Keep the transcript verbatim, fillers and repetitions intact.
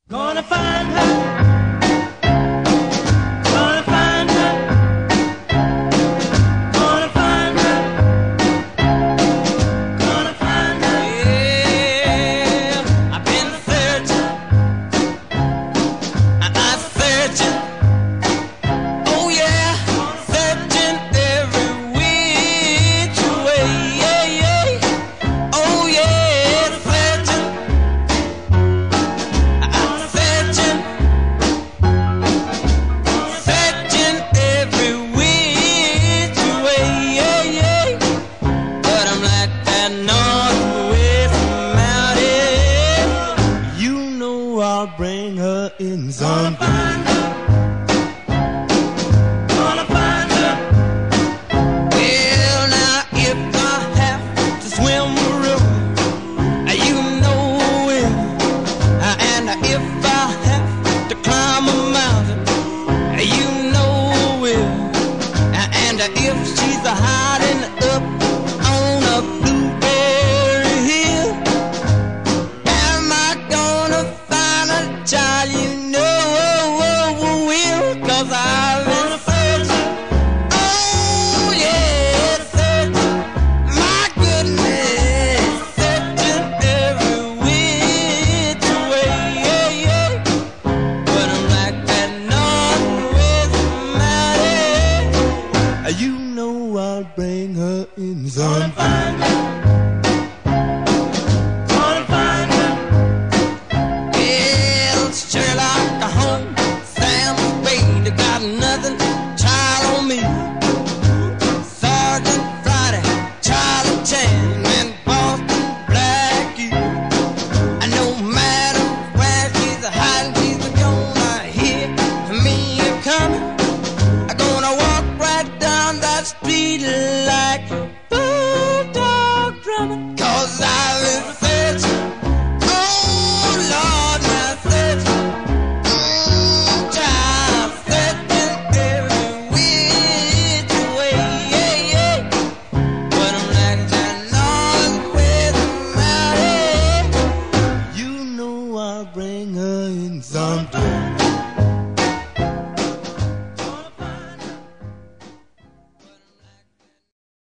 Gonna find her. Gonna find her. Gonna find her. Gonna find her. Yeah, I've been searching. I- I'm searching. Oh yeah, searching every which way. Yeah, yeah. Oh yeah, searching. I'm searching, searching every which way, yeah, yeah. But I'm like that northwest mountain. You know I'll bring her in someday. Gonna find her. Well, now if I have to swim the river, you know it. And if I